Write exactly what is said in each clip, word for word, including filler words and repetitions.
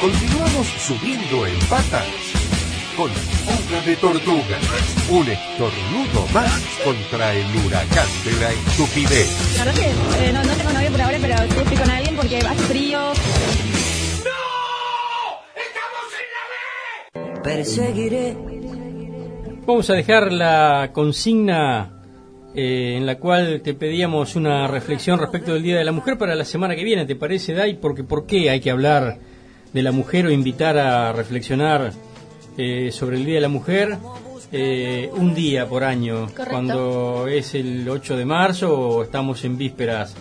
Continuamos subiendo en patas con Fuga de Tortuga. Un estornudo más contra el huracán de la estupidez. La verdad que eh, no, no tengo novio por ahora, pero sí estoy con alguien porque hace frío. ¡No! ¡Estamos en la B! Perseguiré. Vamos a dejar la consigna eh, en la cual te pedíamos una reflexión respecto del Día de la Mujer para la semana que viene, ¿te parece, Dai? Porque ¿por qué hay que hablar de la mujer o invitar a reflexionar eh, sobre el Día de la Mujer eh, un día por año? Correcto. Cuando es el ocho de marzo o estamos en vísperas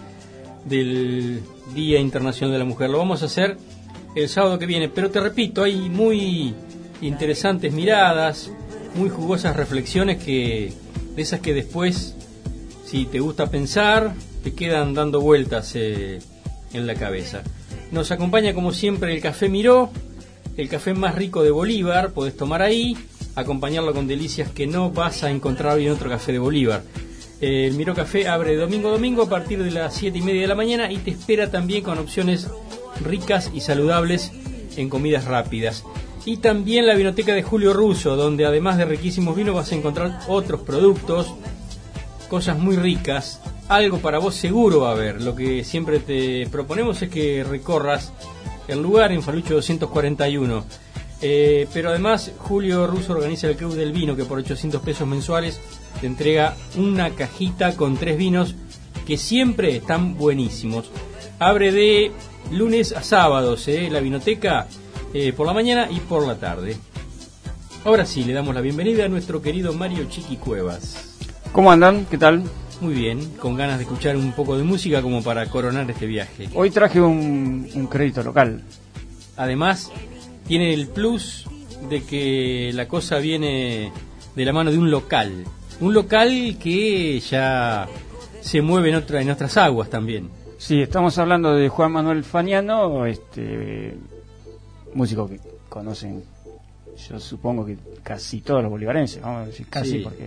del Día Internacional de la Mujer. Lo vamos a hacer el sábado que viene, pero te repito, hay muy interesantes miradas, muy jugosas reflexiones que de esas que después, si te gusta pensar, te quedan dando vueltas eh, en la cabeza. Nos acompaña como siempre el Café Miró, el café más rico de Bolívar. Podés tomar ahí, acompañarlo con delicias que no vas a encontrar hoy en otro café de Bolívar. Eh, el Miró Café abre domingo a domingo a partir de las siete y media de la mañana y te espera también con opciones ricas y saludables en comidas rápidas. Y también la vinoteca de Julio Russo, donde además de riquísimos vinos vas a encontrar otros productos, cosas muy ricas. Algo para vos seguro va a haber. Lo que siempre te proponemos es que recorras el lugar en Falucho doscientos cuarenta y uno. Eh, pero además Julio Russo organiza el Club del Vino, que por ochocientos pesos mensuales te entrega una cajita con tres vinos que siempre están buenísimos. Abre de lunes a sábados, eh, la vinoteca, eh, por la mañana y por la tarde. Ahora sí, le damos la bienvenida a nuestro querido Mario Chiqui Cuevas. ¿Cómo andan? ¿Qué tal? Muy bien, con ganas de escuchar un poco de música como para coronar este viaje. Hoy traje un, un crédito local. Además, tiene el plus de que la cosa viene de la mano de un local. Un local que ya se mueve en, otra, en otras aguas también. Sí, estamos hablando de Juan Manuel Faniano, este músico que conocen, yo supongo que casi todos los bolivarenses, vamos a decir casi, sí. Porque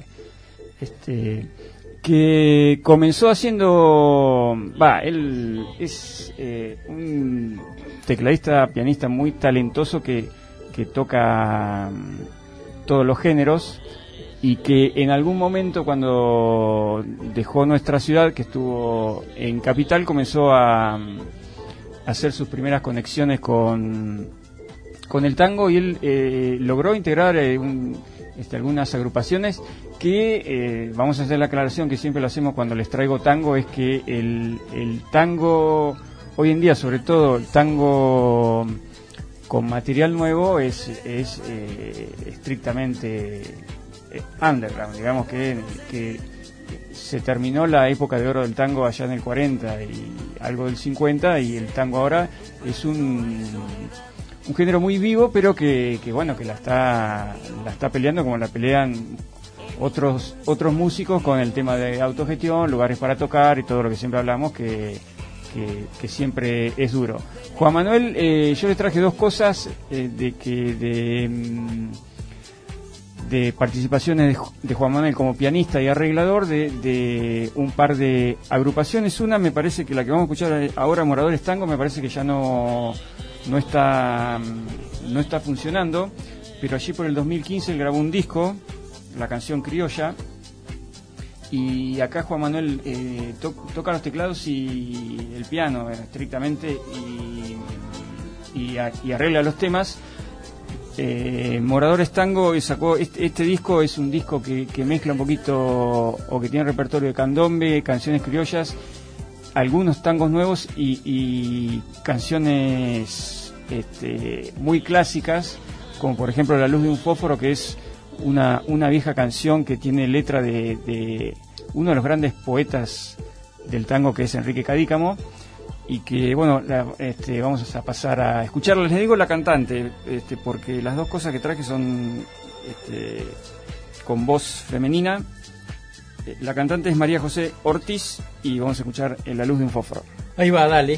este que comenzó haciendo, va, él es eh, un tecladista, pianista muy talentoso que, que toca um, todos los géneros y que en algún momento cuando dejó nuestra ciudad, que estuvo en Capital, comenzó a, a hacer sus primeras conexiones con, con el tango y él eh, logró integrar eh, un, este, algunas agrupaciones que, eh, vamos a hacer la aclaración que siempre lo hacemos cuando les traigo tango, es que el, el tango, hoy en día sobre todo el tango con material nuevo es, es eh, estrictamente eh, underground, digamos que, que se terminó la época de oro del tango allá en el cuarenta y algo del cincuenta y el tango ahora es un... un género muy vivo, pero que, que bueno, que la está la está peleando como la pelean otros otros músicos con el tema de autogestión, lugares para tocar y todo lo que siempre hablamos, que, que, que siempre es duro. Juan Manuel, eh, yo les traje dos cosas eh, de que de, de participaciones de, de Juan Manuel como pianista y arreglador de, de un par de agrupaciones. Una, me parece que la que vamos a escuchar ahora, Moradores Tango, me parece que ya no no está no está funcionando, pero allí por el dos mil quince él grabó un disco, la canción Criolla, y acá Juan Manuel eh, to, toca los teclados y el piano eh, estrictamente y, y, a, y arregla los temas. eh, Moradores Tango sacó este, este disco, es un disco que, que mezcla un poquito o que tiene repertorio de candombe, canciones criollas, algunos tangos nuevos y, y canciones este, muy clásicas, como por ejemplo La Luz de un Fósforo, que es una, una vieja canción que tiene letra de, de uno de los grandes poetas del tango, que es Enrique Cadícamo, y que bueno, la, este, vamos a pasar a escucharla. Les digo la cantante, este, porque las dos cosas que traje son este, con voz femenina. La cantante es María José Ortiz y vamos a escuchar En la Luz de un Fósforo. Ahí va, dale.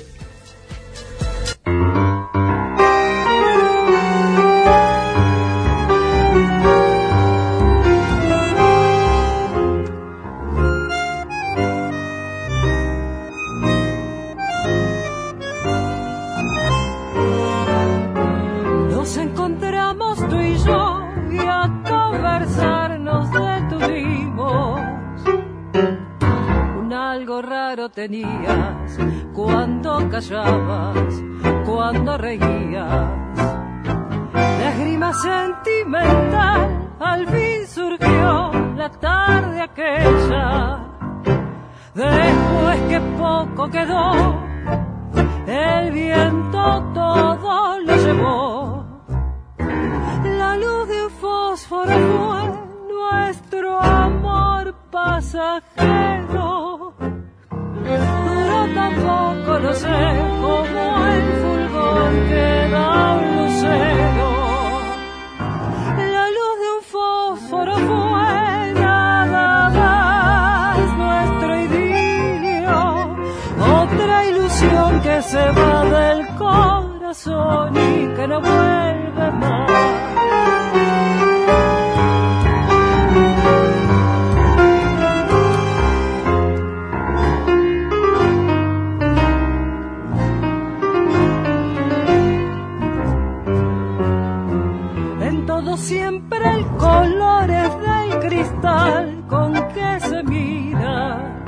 rostro tenías cuando callabas, cuando reías. La esgrima sentimental al fin surgió la tarde aquella. Después que poco quedó, el viento todo lo llevó. La luz de un fósforo fue nuestro amor pasajero. Duró tampoco, lo sé, como el fulgor que da un lucero. La luz de un fósforo fue nada más nuestro idilio. Otra ilusión que se va del corazón y que no vuelve más. Siempre el color es del cristal con que se mira.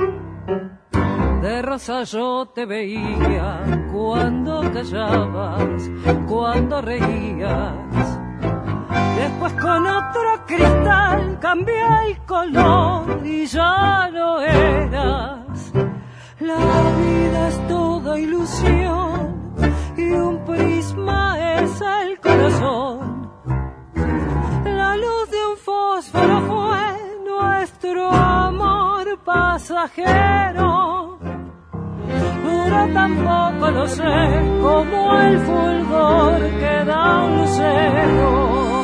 De rosa yo te veía cuando callabas, cuando reías. Después con otro cristal cambié el color y ya no eras. La vida es toda ilusión y un prisma es el corazón. La luz de un fósforo fue nuestro amor pasajero. Duró tampoco, lo sé, como el fulgor que da un lucero.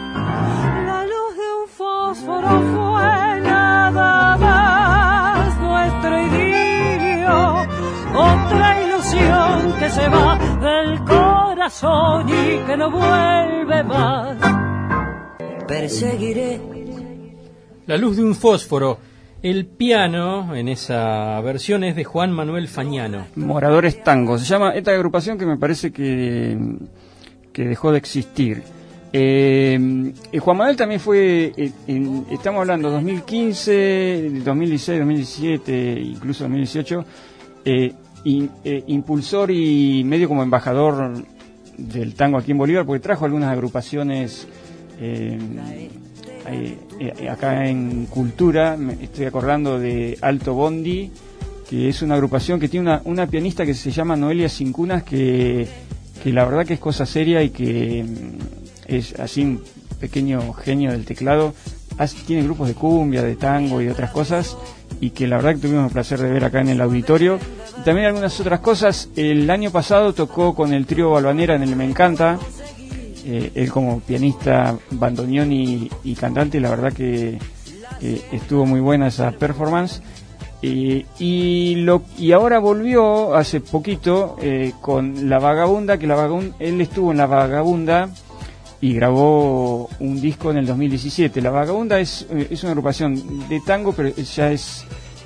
La luz de un fósforo fue nada más nuestro idilio. Otra ilusión que se va del corazón y que no vuelve más. Perseguiré. La luz de un fósforo. El piano en esa versión es de Juan Manuel Fagnano. Moradores Tango. Se llama esta agrupación que me parece que, que dejó de existir. Eh, eh, Juan Manuel también fue, eh, en, estamos hablando dos mil quince, dos mil dieciséis, dos mil diecisiete, incluso dos mil dieciocho, eh, in, eh, impulsor y medio como embajador del tango aquí en Bolívar, porque trajo algunas agrupaciones. Eh, eh, eh, acá en Cultura me estoy acordando de Alto Bondi, que es una agrupación que tiene una, una pianista que se llama Noelia Cincunas, que, que la verdad que es cosa seria y que es así un pequeño genio del teclado. Hace, tiene grupos de cumbia, de tango y de otras cosas, y que la verdad que tuvimos el placer de ver acá en el auditorio. Y también algunas otras cosas. El año pasado tocó con el trío Balvanera en el Me Encanta. Eh, él como pianista, bandoneón y, y cantante, la verdad que eh, estuvo muy buena esa performance. Eh, y lo y ahora volvió hace poquito eh, con La Vagabunda, que la Vagabunda, él estuvo en La Vagabunda y grabó un disco en el dos mil diecisiete. La Vagabunda es, es una agrupación de tango, pero ya es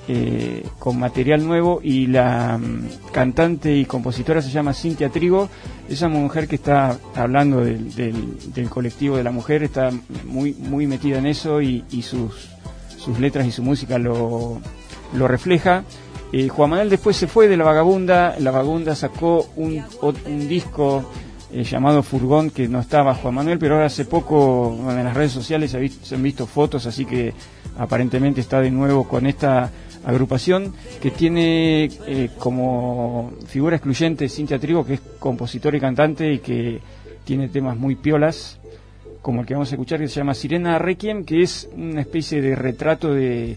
eh, con material nuevo, y la um, cantante y compositora se llama Cintia Trigo. Esa mujer que está hablando del, del, del colectivo de la mujer, está muy muy metida en eso, y, y sus, sus letras y su música lo, lo refleja. Eh, Juan Manuel después se fue de La Vagabunda. La Vagabunda sacó un, un disco eh, llamado Furgón, que no estaba Juan Manuel, pero ahora hace poco en las redes sociales se, ha visto, se han visto fotos, así que aparentemente está de nuevo con esta agrupación que tiene eh, como figura excluyente Cintia Trigo, que es compositora y cantante y que tiene temas muy piolas, como el que vamos a escuchar, que se llama Sirena Requiem, que es una especie de retrato de,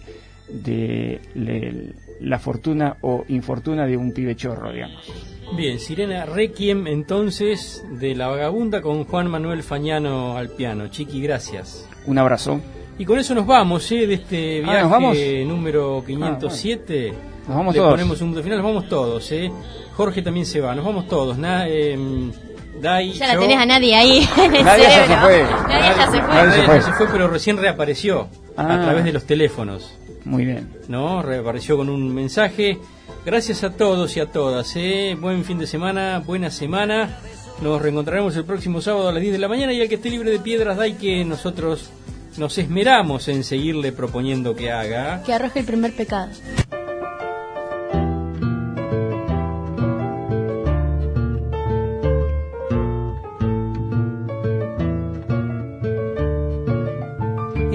de, de la fortuna o infortuna de un pibe chorro, digamos. Bien, Sirena Requiem entonces de La Vagabunda con Juan Manuel Fagnano al piano. Chiqui, gracias. Un abrazo. Y con eso nos vamos, ¿eh? De este viaje ah, número quinientos siete. Ah, bueno. Nos vamos Le todos. Ponemos un punto final, nos vamos todos, ¿eh? Jorge también se va, nos vamos todos. Na, eh, Dai, ya yo. la tenés a nadie ahí en el nadie cerebro. Ya se fue. Nadie ya se fue. Nadie ya se fue, pero recién reapareció ah, a través de los teléfonos. Muy bien. ¿No? Reapareció con un mensaje. Gracias a todos y a todas, ¿eh? Buen fin de semana, buena semana. Nos reencontraremos el próximo sábado a las diez de la mañana, y al que esté libre de piedras, Dai, que nosotros nos esmeramos en seguirle proponiendo que haga. Que arroje el primer pecado.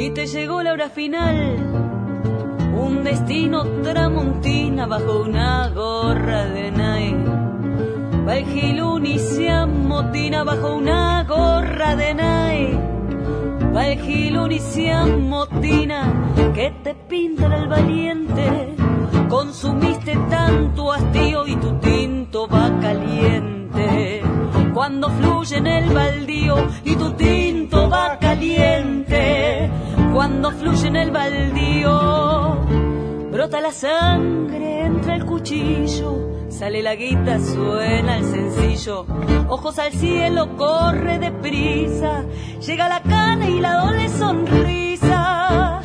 y te llegó la hora final. Un destino tramontina bajo una gorra de Nike. Va el Gilún y se amotina bajo una gorra de Nike. Va el Gilún y se amotina, que te pinta el valiente. Consumiste tanto hastío y tu tinto va caliente. Cuando fluye en el baldío y tu tinto va caliente. Cuando fluye en el baldío, brota la sangre, entra el cuchillo. Sale la guita, suena el sencillo. Ojos al cielo, corre deprisa. Llega la cana y la doble sonrisa.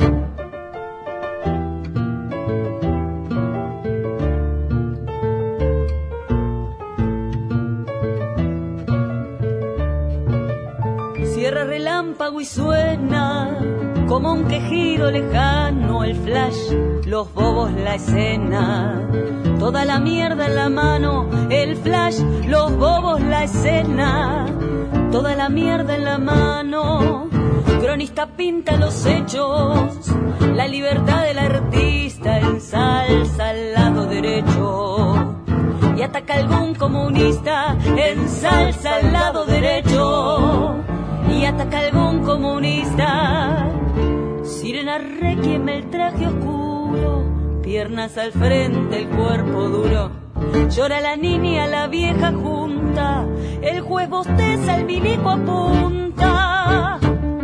Cierra relámpago y suena como un quejido lejano el flash, los bobos la escena. Toda la mierda en la mano, el flash, los bobos la escena. Toda la mierda en la mano, cronista pinta los hechos. La libertad del artista ensalza al lado derecho. Y ataca a algún comunista, ensalza al lado derecho. Y ataca a algún comunista. Sirena requiem, el traje oscuro, piernas al frente, el cuerpo duro. Llora la niña, la vieja junta, el juez bosteza, el milico apunta.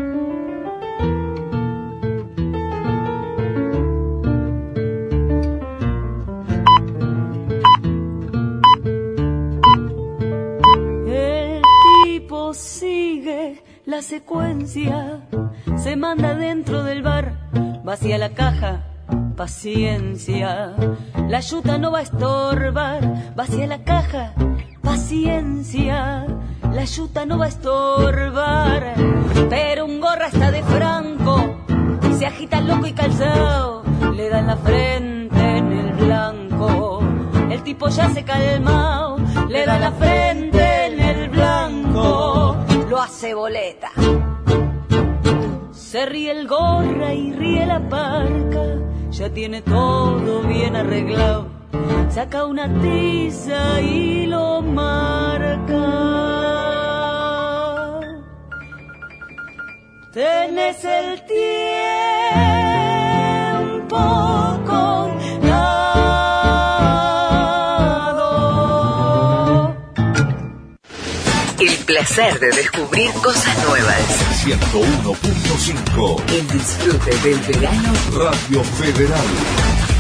El tipo sigue la secuencia, se manda dentro del bar, vacía la caja, paciencia. La yuta no va a estorbar, vacía la caja, paciencia. La yuta no va a estorbar, pero un gorra está de franco, se agita loco y calzado, le da en la frente en el blanco. El tipo ya se calmao, le da en la frente en el blanco, lo hace boleta. Se ríe el gorra y ríe la parca, ya tiene todo bien arreglado. Saca una tiza y lo marca. Tenés el tiempo contado. El placer de descubrir cosas nuevas. ciento uno punto cinco. El disfrute del verano. Radio Federal.